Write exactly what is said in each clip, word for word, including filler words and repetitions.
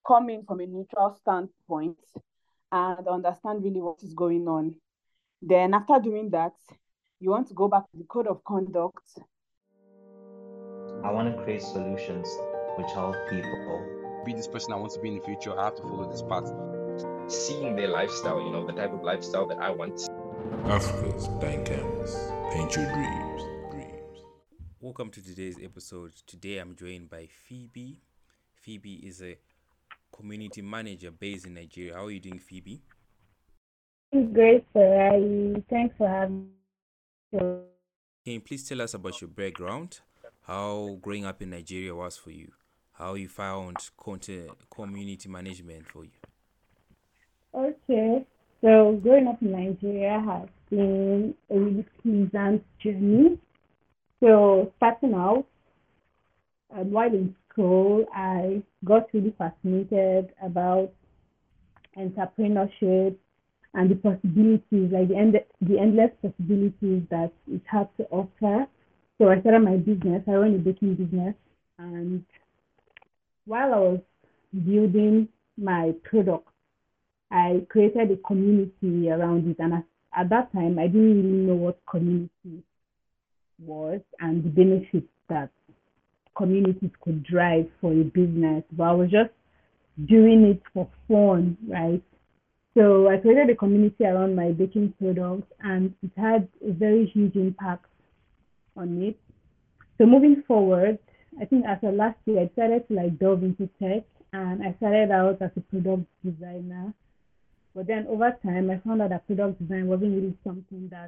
come in from a neutral standpoint and understand really what is going on. Then after doing that, you want to go back to the code of conduct. I want to create solutions which help people. Be this person I want to be in the future, I have to follow this path. Seeing their lifestyle, you know, the type of lifestyle that I want. Africa's blank canvas. Paint your dreams. Dreams. Welcome to today's episode. Today I'm joined by Phoebe. Phoebe is a community manager based in Nigeria. How are you doing, Phoebe? Great, sir. Thanks for having me. Can you please tell us about your background? How growing up in Nigeria was for you? How you found content, community management for you? Okay, so growing up in Nigeria has been a really pleasant journey. So starting out, um, while in school, I got really fascinated about entrepreneurship and the possibilities, like the, end, the endless possibilities that it had to offer. So I started my business. I run a baking business, and while I was building my product, I created a community around it. And at, at that time, I didn't really know what community was and the benefits that communities could drive for a business. But I was just doing it for fun, right? So I created a community around my baking products, and it had a very huge impact on it. So moving forward, I think after last year, I decided to like delve into tech, and I started out as a product designer. But then over time, I found out that product design wasn't really something that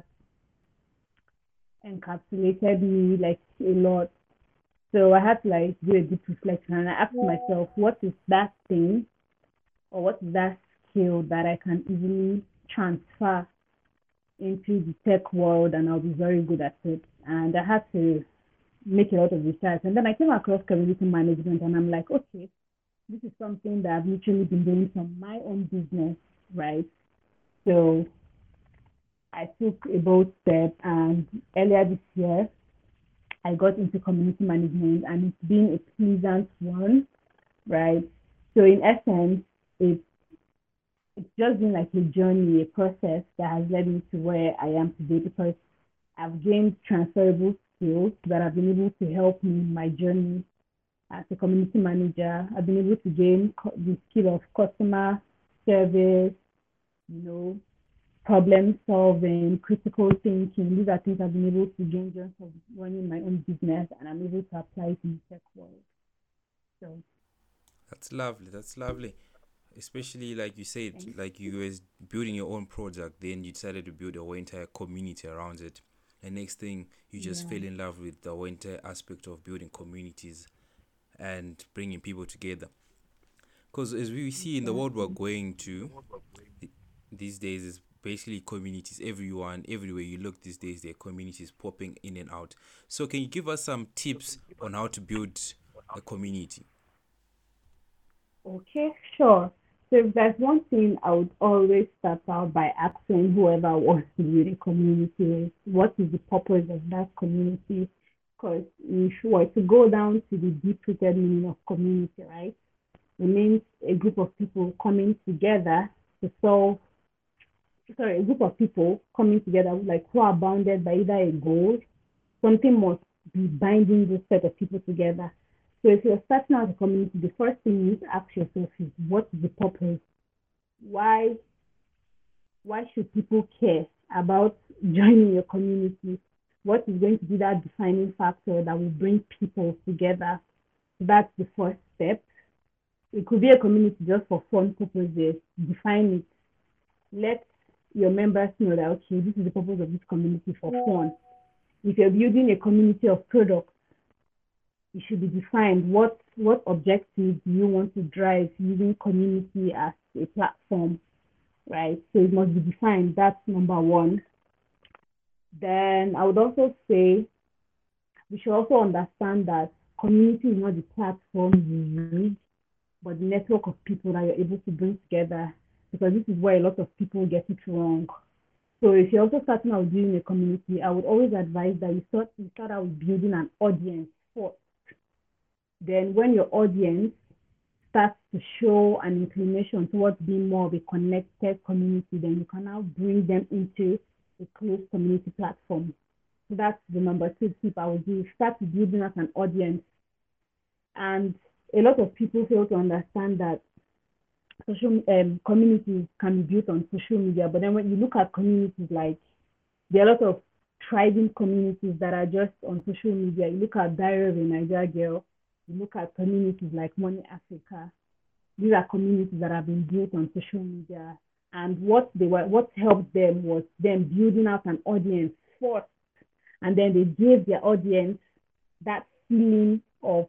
encapsulated me like a lot. So I had to like do a deep reflection, and I asked myself, what is that thing or what is that skill that I can easily transfer into the tech world and I'll be very good at it? And I had to make a lot of research. And then I came across community management, and I'm like, okay, this is something that I've literally been doing from my own business, right? So I took a bold step, and earlier this year, I got into community management, and it's been a pleasant one, right? So in essence, it's it's just been like a journey, a process that has led me to where I am today, because I've gained transferable skills that have been able to help me in my journey as a community manager. I've been able to gain the skill of customer service, you know, problem solving, critical thinking. These are things I've been able to gain just from running my own business, and I'm able to apply it in the tech world. So that's lovely. That's lovely. Especially like you said, like you was building your own product, then you decided to build a whole entire community around it. And next thing, you just yeah. fell in love with the whole entire aspect of building communities and bringing people together. Because as we see in the world we're going to these days, is basically communities. Everyone, everywhere you look these days, there are communities popping in and out. So can you give us some tips on how to build a community? Okay, sure. So if there's one thing I would always start out by asking whoever wants to build a community is, what is the purpose of that community? Because if you were to go down to the deep-rooted meaning of community, right, it means a group of people coming together to solve, sorry, a group of people coming together, like who are bounded by either a goal, something must be binding this set of people together. So if you're starting out a community, the first thing you need to ask yourself is, what is the purpose? Why, why should people care about joining your community? What is going to be that defining factor that will bring people together? That's the first step. It could be a community just for fun purposes. Define it. Let your members know that, okay, this is the purpose of this community for fun. If you're building a community of products, it should be defined what what objectives do you want to drive using community as a platform, right? So it must be defined. That's number one. Then I would also say we should also understand that community is not the platform you use, but the network of people that you're able to bring together, because this is where a lot of people get it wrong. So if you're also starting out building a community, I would always advise that you start, you start out building an audience first. Then when your audience starts to show an inclination towards being more of a connected community, then you can now bring them into a closed community platform. So that's the number two tip I would give. Start building up an audience. And a lot of people fail to understand that social um, communities can be built on social media. But then when you look at communities, like there are a lot of thriving communities that are just on social media. You look at Diary of a Niger Girl, you look at communities like Money Africa. These are communities that have been built on social media. And what they were, what helped them was them building out an audience first. And then they gave their audience that feeling of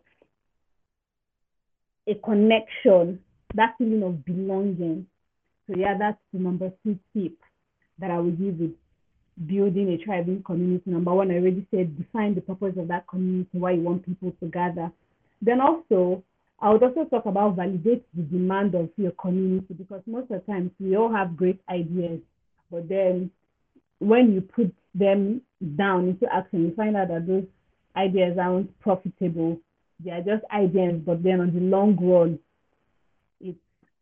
a connection, that feeling of belonging. So yeah, that's the number two tip that I would give with building a thriving community. Number one, I already said, define the purpose of that community, why you want people to gather. Then also, I would also talk about validate the demand of your community, because most of the times we all have great ideas, but then when you put them down into action, you find out that those ideas aren't profitable. They are just ideas, but then on the long run, it's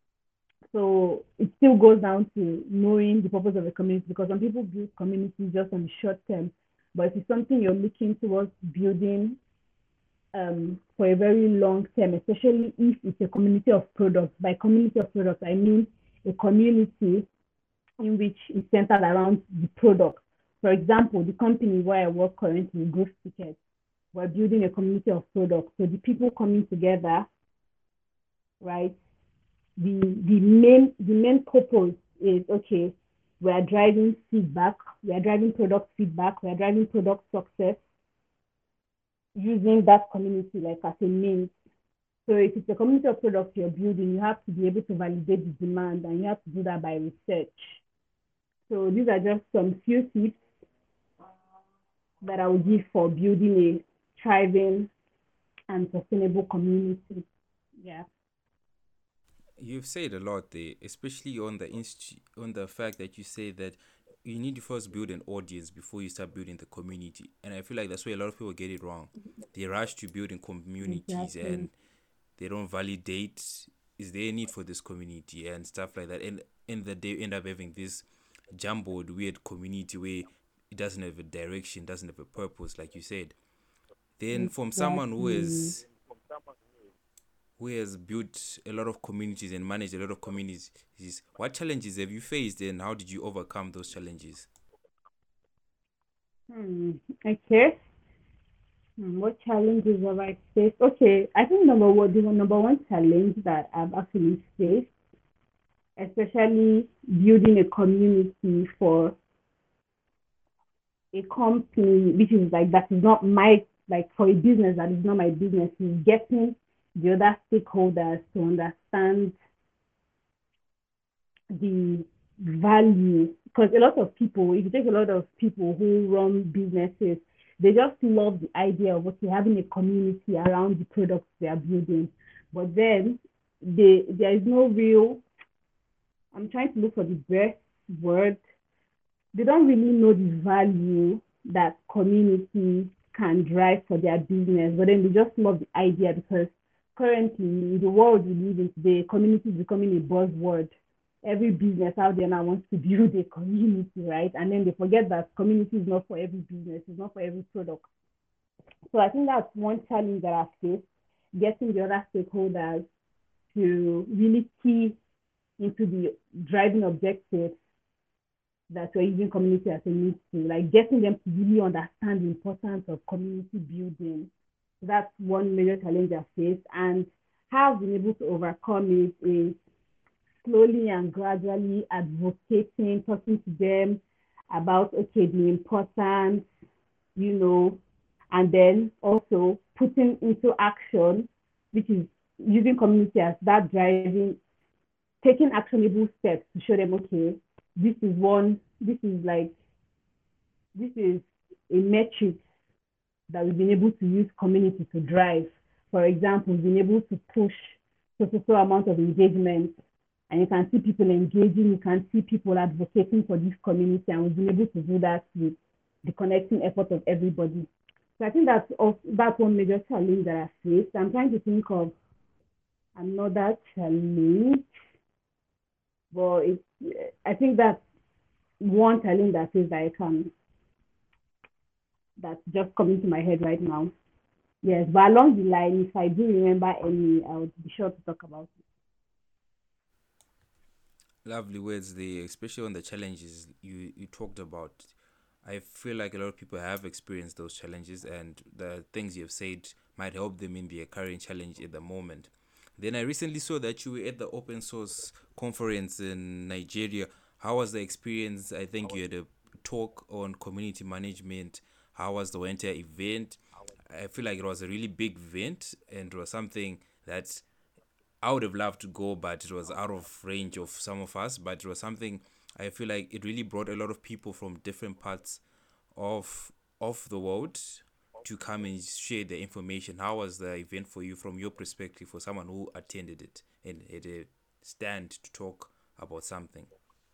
so it still goes down to knowing the purpose of a community, because some people build communities just on the short term, but if it's something you're looking towards building um, for a very long term, especially if it's a community of products. By community of products, I mean a community in which is centered around the product. For example, the company where I work currently, Growth Tickets, we're building a community of products. So the people coming together, right? The the main the main purpose is, okay, we are driving feedback, we are driving product feedback, we are driving product success using that community like as a means. So if it's a community of products you're building, you have to be able to validate the demand, and you have to do that by research. So these are just some few tips that I would give for building a thriving and sustainable community. Yeah. You've said a lot there, especially on the inst- on the fact that you say that you need to first build an audience before you start building the community. And I feel like that's where a lot of people get it wrong. They rush to building communities Exactly. and they don't validate, is there a need for this community and stuff like that. And and that they end up having this jumbled weird community where it doesn't have a direction, doesn't have a purpose, like you said. Then from someone who is who has built a lot of communities and managed a lot of communities, what challenges have you faced and how did you overcome those challenges? Hmm. Okay. Hmm, What challenges have I faced? Okay, I think number one, the number one challenge that I've actually faced, especially building a community for a company, which is like, that is not my, like for a business that is not my business, is getting the other stakeholders to understand the value. Because a lot of people, if you take a lot of people who run businesses, they just love the idea of, okay, having a community around the products they are building. But then they, there is no real, I'm trying to look for the best word. They don't really know the value that community can drive for their business, but then they just love the idea, because currently in the world we live in today, community is becoming a buzzword. Every business out there now wants to build a community, right? And then they forget that community is not for every business, it's not for every product. So I think that's one challenge that I've faced, getting the other stakeholders to really key into the driving objectives that we're using community as a means to, like getting them to really understand the importance of community building. So that's one major challenge I faced, and how I've been able to overcome it is slowly and gradually advocating, talking to them about, okay, the importance, you know, and then also putting into action, which is using community as that driving, taking actionable steps to show them, okay, this is one, this is like, this is a metric that we've been able to use community to drive. For example, we've been able to push so so amount of engagement, and you can see people engaging, you can see people advocating for this community, and we've been able to do that with the connecting effort of everybody. So I think that's also, that's one major challenge that I faced. I'm trying to think of another challenge, but it's, I think that's one challenge that is like um that's just coming to my head right now. Yes, but along the line, if I do remember any, I would be sure to talk about it. Lovely words there, especially on the challenges you, you talked about. I feel like a lot of people have experienced those challenges, and the things you've said might help them in their current challenge at the moment. Then I recently saw that you were at the open source conference in Nigeria. How was the experience? I think you had a talk on community management. How was the entire event? I feel like it was a really big event, and it was something that I would have loved to go, but it was out of range of some of us. But it was something I feel like it really brought a lot of people from different parts of of the world to come and share the information. How was the event for you from your perspective, for someone who attended it and had a stand to talk about something?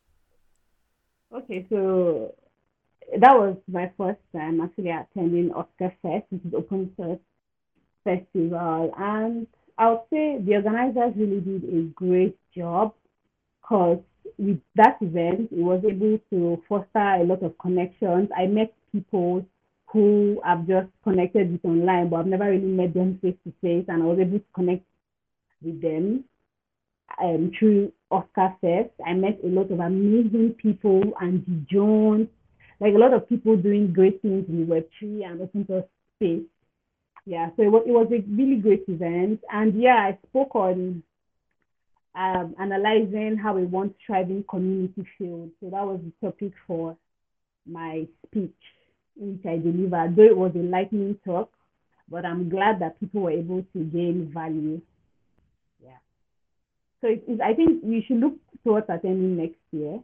Okay, so that was my first time actually attending Oscar Fest, which is open source festival, and I would say the organizers really did a great job because with that event, it was able to foster a lot of connections. I met people who I've just connected with online, but I've never really met them face to face, and I was able to connect with them um, through Oscar Fest. I met a lot of amazing people, Andy Jones, like a lot of people doing great things in the Web three and open source space. Yeah, so it was, it was a really great event. And yeah, I spoke on um, analyzing how we want thriving community field. So that was the topic for my speech, which I delivered, though it was a lightning talk, but I'm glad that people were able to gain value. Yeah. So it, it, I think we should look towards attending next year.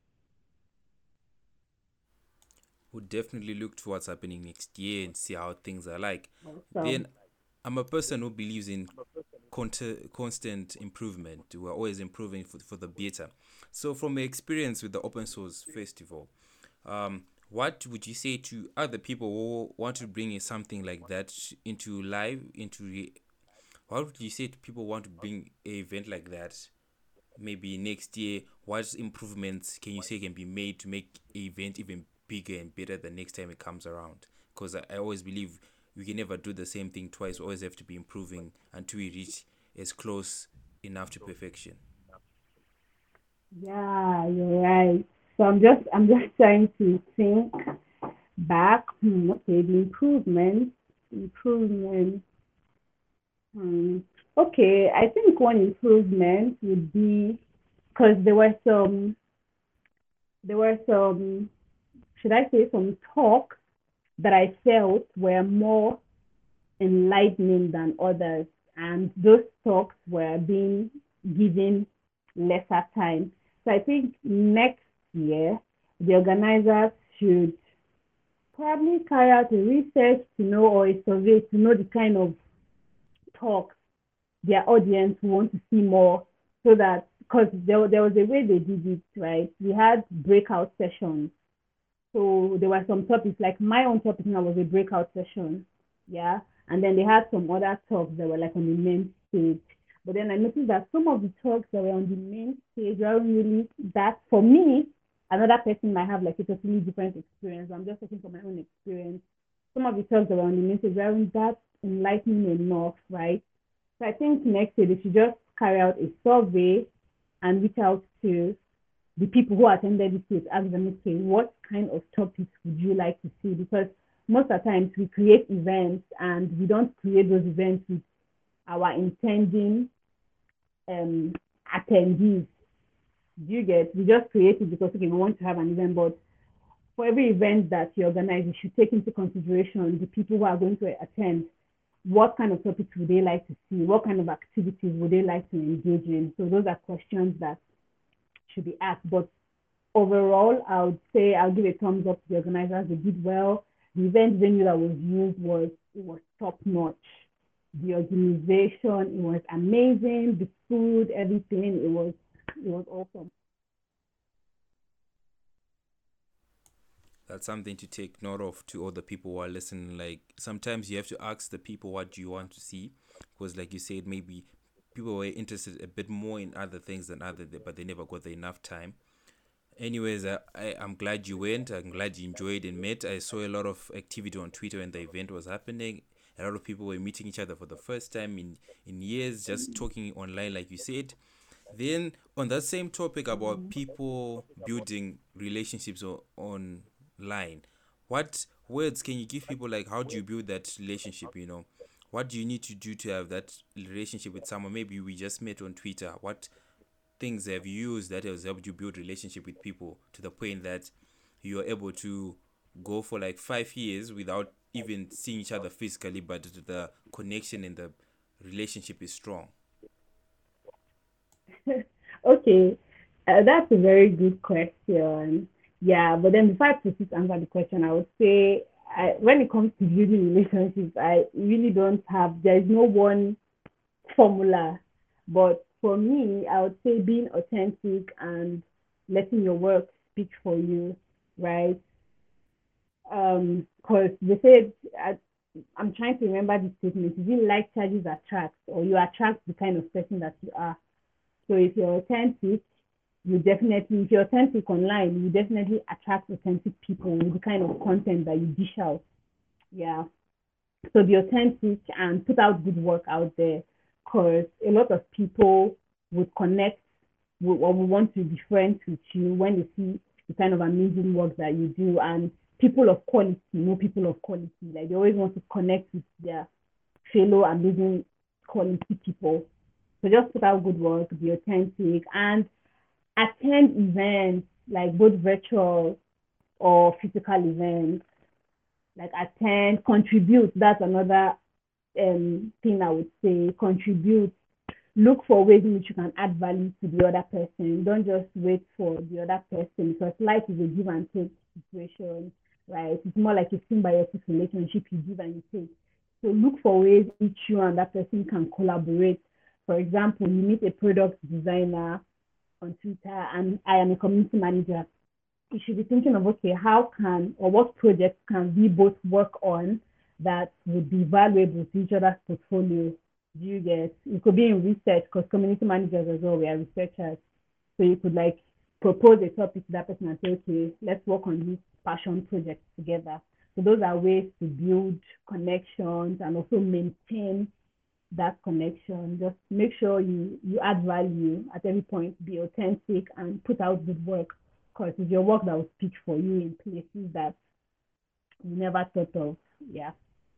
We'll definitely look to what's happening next year and see how things are like. Awesome. Then I'm a person who believes in cont- constant improvement. We're always improving for, for the better. So from my experience with the Open Source Festival, um, what would you say to other people who want to bring in something like that into live, into re- what would you say to people who want to bring an event like that maybe next year? What improvements can you say can be made to make an event even bigger and better the next time it comes around? Because I, I always believe we can never do the same thing twice. We always have to be improving until we reach as close enough to perfection. Yeah, you're right. So I'm just I'm just trying to think back. Hmm, okay, the improvement, improvement. Hmm. Okay, I think one improvement would be because there were some there were some should I say some talks that I felt were more enlightening than others, and those talks were being given lesser time. So I think next year the organizers should probably carry out a research to know, or a survey to know the kind of talks their audience want to see more, so that because there, there was a way they did it, right? We had breakout sessions. So there were some topics, like my own topic now was a breakout session, yeah. And then they had some other talks that were like on the main stage. But then I noticed that some of the talks that were on the main stage weren't really that, for me, another person might have like a totally different experience. I'm just talking from my own experience. Some of the talks that were on the main stage weren't that enlightening enough, right? So I think next year they should just carry out a survey and reach out to the people who attended it to ask them, okay, what kind of topics would you like to see? Because most of the times we create events and we don't create those events with our intending um, attendees. Do you get? We just create it because, okay, we want to have an event, but for every event that you organize, you should take into consideration the people who are going to attend. What kind of topics would they like to see? What kind of activities would they like to engage in? So those are questions that should be asked. But overall, I would say I'll give a thumbs up to the organizers. They did well. The event venue that was used was it was top notch. The organization, it was amazing. The food, everything, it was it was awesome. That's something to take note of to all the people who are listening. Like sometimes you have to ask the people what do you want to see, because like you said, maybe people were interested a bit more in other things than other, but they never got the enough time. Anyways, I, I, I'm glad you went. I'm glad you enjoyed and met. I saw a lot of activity on Twitter when the event was happening. A lot of people were meeting each other for the first time in, in years, just talking online, like you said. Then, on that same topic about people building relationships o- online, what words can you give people? Like, how do you build that relationship? You know, what do you need to do to have that relationship with someone? Maybe we just met on Twitter. What things have you used that has helped you build relationship with people to the point that you are able to go for like five years without even seeing each other physically, but the connection and the relationship is strong? Okay, uh, that's a very good question. Yeah, but then before I proceed to answer the question, I would say I, when it comes to building relationships, I really don't have, there is no one formula. But for me, I would say being authentic and letting your work speak for you, right? Um, because they said, I, I'm trying to remember the statement. Is it like charges attract, or you attract the kind of person that you are? So if you're authentic, you definitely, if you're authentic online, you definitely attract authentic people with the kind of content that you dish out. Yeah. So be authentic and put out good work out there, because a lot of people would connect with, or will want to be friends with you when they see the kind of amazing work that you do. And people of quality know people of quality. Like they always want to connect with their fellow amazing quality people. So just put out good work, be authentic, and attend events like both virtual or physical events. Like attend, contribute. That's another um, thing I would say. Contribute. Look for ways in which you can add value to the other person. Don't just wait for the other person, because life is a give and take situation, right? It's more like a symbiotic relationship. You give and you take. So look for ways in which you and that person can collaborate. For example, you meet a product designer on Twitter and I am a community manager. You should be thinking of, okay, how can, or what projects can we both work on that would be valuable to each other's portfolio? Do you get? It could be in research, because community managers as well, we are researchers. So you could like propose a topic to that person and say, okay, let's work on this passion project together. So those are ways to build connections and also maintain that connection. Just make sure you you add value at every point, be authentic, and put out good work, because it's your work that will speak for you in places that you never thought of. Yeah.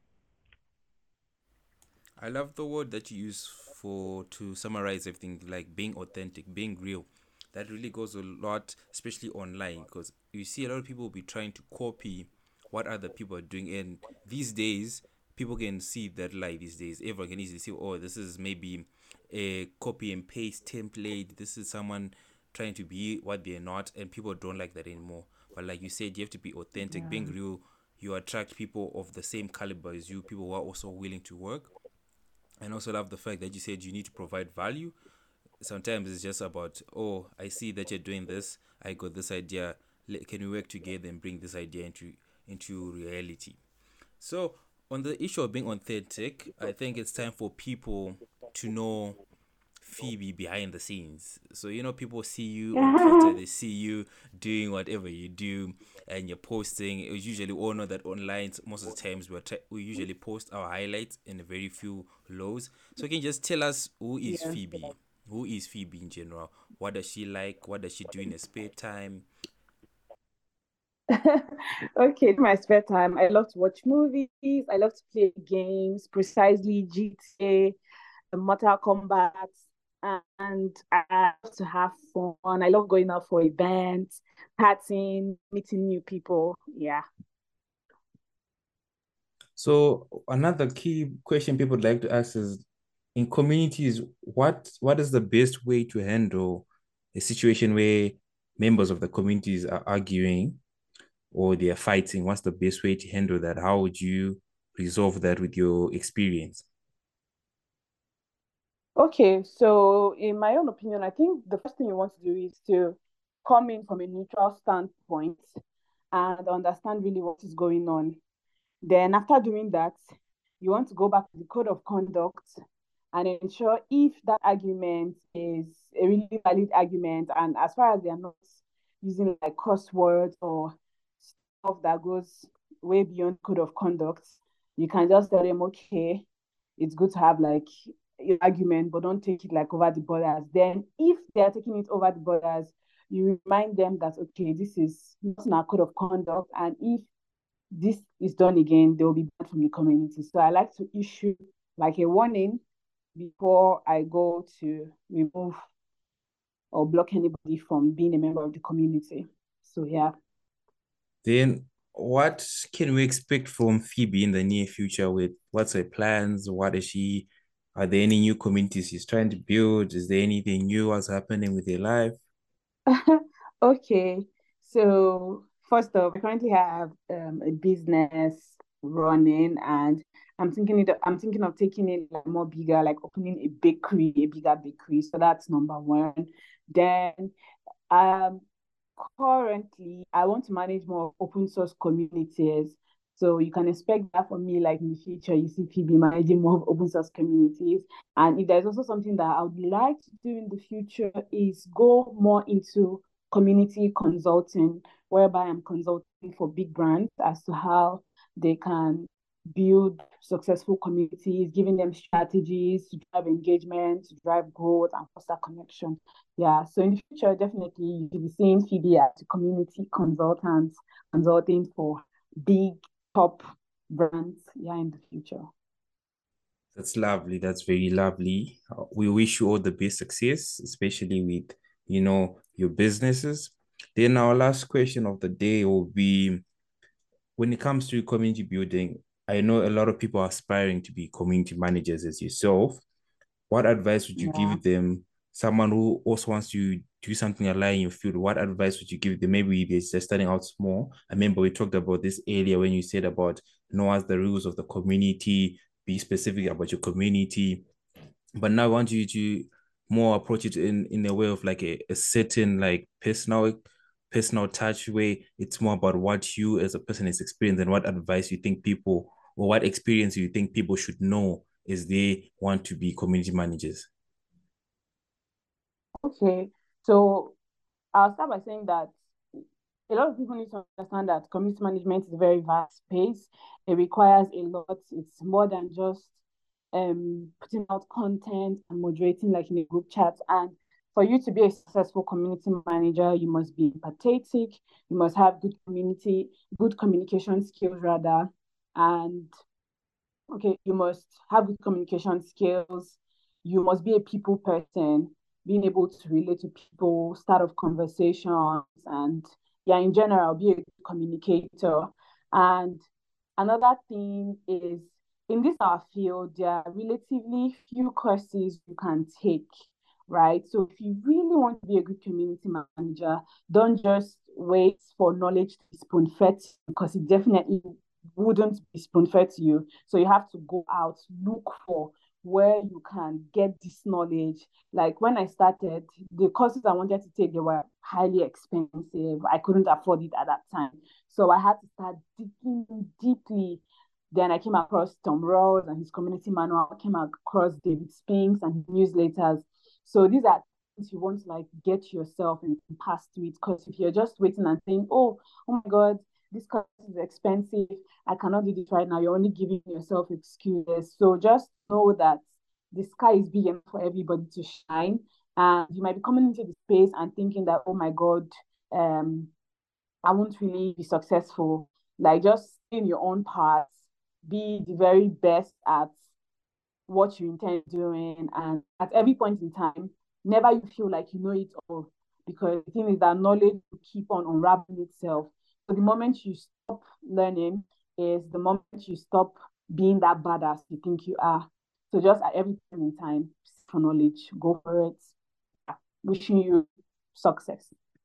I love the word that you use for to summarize everything, like being authentic, being real. That really goes a lot, especially online, because you see a lot of people will be trying to copy what other people are doing, and these days people can see that live. These days everyone can easily see, oh, this is maybe a copy and paste template, this is someone trying to be what they're not, and people don't like that anymore. But like you said, you have to be authentic, yeah. Being real. You attract people of the same caliber as you, people who are also willing to work. And also love the fact that you said you need to provide value. Sometimes it's just about, oh, I see that you're doing this, I got this idea, can we work together and bring this idea into into reality? So on the issue of being authentic, I think it's time for people to know Phoebe behind the scenes. So, you know, people see you on Twitter, they see you doing whatever you do, and you're posting. We usually all know that online, most of the times we're tra- we usually post our highlights and a very few lows. So can you just tell us, who is yeah. Phoebe? Who is Phoebe in general? What does she like? What does she do in her spare time? Okay, in my spare time, I love to watch movies. I love to play games, precisely G T A, Mortal Kombat, and I love to have fun. I love going out for events, partying, meeting new people. Yeah. So another key question people would like to ask is, in communities, what what is the best way to handle a situation where members of the communities are arguing or they are fighting? What's the best way to handle that? How would you resolve that with your experience? Okay, so in my own opinion, I think the first thing you want to do is to come in from a neutral standpoint and understand really what is going on. Then after doing that, you want to go back to the code of conduct and ensure if that argument is a really valid argument, and as far as they are not using like crosswords or stuff that goes way beyond code of conduct, you can just tell them, okay, it's good to have like an argument, but don't take it like over the borders. Then if they're taking it over the borders, you remind them that, okay, this is not in our code of conduct, and if this is done again, they will be banned from the community. So I like to issue like a warning before I go to remove or block anybody from being a member of the community. So yeah. Then what can we expect from Phoebe in the near future? With what's her plans? What is she? Are there any new communities she's trying to build? Is there anything new what's happening with her life? Okay, so first off, I currently have um, a business running, and I'm thinking it, I'm thinking of taking it like more bigger, like opening a bakery, a bigger bakery. So that's number one. Then um currently I want to manage more open source communities. So you can expect that for me, like in the future, you see Phoebe managing more of open source communities. And if there's also something that I would like to do in the future is go more into community consulting, whereby I'm consulting for big brands as to how they can build successful communities, giving them strategies to drive engagement, to drive growth and foster connection. Yeah, so in the future, definitely you'll be seeing Phoebe as a community consultant, consulting for big top brands, yeah, in the future. That's lovely. That's very lovely. Uh, we wish you all the best success, especially with, you know, your businesses. Then our last question of the day will be, when it comes to community building, I know a lot of people are aspiring to be community managers as yourself. What advice would you Yeah. give them? Someone who also wants to do something aligned in your field, what advice would you give them? Maybe they're just starting out small. I remember we talked about this earlier when you said about know as the rules of the community, be specific about your community. But now I want you to more approach it in, in a way of like a, a certain like personal personal touch way. It's more about what you as a person has experienced and what advice you think people or what experience you think people should know as they want to be community managers. Okay, so I'll start by saying that a lot of people need to understand that community management is a very vast space. It requires a lot. It's more than just um, putting out content and moderating like in a group chat. And for you to be a successful community manager, you must be empathetic. You must have good community, good communication skills rather. And okay, you must have good communication skills. You must be a people person, being able to relate to people, start off conversations, and yeah, in general, be a good communicator. And another thing is in this our field, there are relatively few courses you can take, right? So if you really want to be a good community manager, don't just wait for knowledge to be spoon-fed because it definitely wouldn't be spoon-fed to you. So you have to go out, look for where you can get this knowledge. Like when I started, the courses I wanted to take, they were highly expensive. I couldn't afford it at that time. So I had to start digging deeply. Then I came across Tom Rawls and his community manual. I came across David Spinks and his newsletters. So these are things you want to like get yourself and pass through it. Because if you're just waiting and saying, oh, oh my God, this course is expensive, I cannot do this right now, you're only giving yourself excuses. So just know that the sky is big enough for everybody to shine. And you might be coming into the space and thinking that, oh my God, um, I won't really be successful. Like just stay in your own path, be the very best at what you intend doing. And at every point in time, never you feel like you know it all. Because the thing is that knowledge will keep on unraveling itself. So the moment you stop learning is the moment you stop being that badass you think you are. So just at every point in time, for knowledge, go for it. Wishing you success.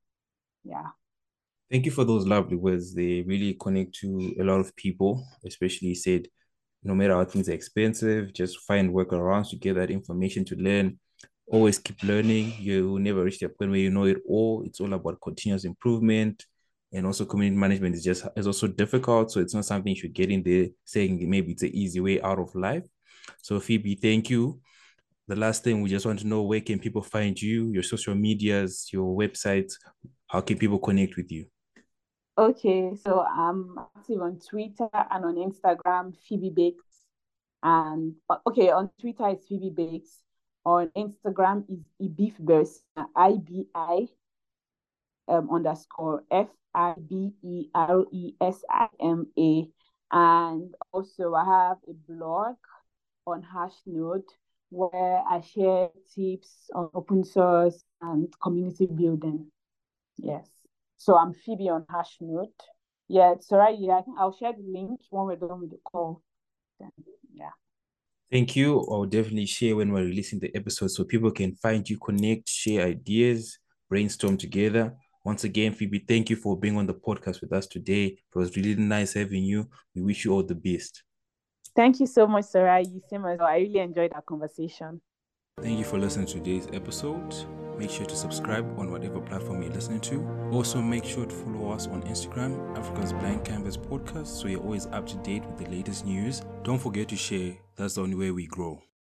Yeah. Thank you for those lovely words. They really connect to a lot of people, especially said, no matter how things are expensive, just find workarounds to get that information to learn. Always keep learning. You will never reach the point where you know it all. It's all about continuous improvement. And also community management is just is also difficult. So it's not something you should get in there saying maybe it's an easy way out of life. So Phoebe, thank you the last thing, we just want to know, where can people find you, your social medias, your websites? How can people connect with you? Okay, so I'm active on Twitter and on Instagram, Phoebe Bakes. And uh, okay, on Twitter it's Phoebe Bakes. On Instagram is Ibifbers, I B I um, underscore F I B E R E S I M A. And also I have a blog on Hashnode where I share tips on open source and community building. Yes. So I'm Phoebe on Hashnode. Yeah, so right, yeah, I think I'll share the link when we're done with the call. Then, yeah. Thank you. I'll definitely share when we're releasing the episode so people can find you, connect, share ideas, brainstorm together. Once again, Phoebe, thank you for being on the podcast with us today. It was really nice having you. We wish you all the best. Thank you so much, Sarah. You same as well. I really enjoyed our conversation. Thank you for listening to today's episode. Make sure to subscribe on whatever platform you're listening to. Also, make sure to follow us on Instagram, Africa's Blank Canvas Podcast, so you're always up to date with the latest news. Don't forget to share. That's the only way we grow.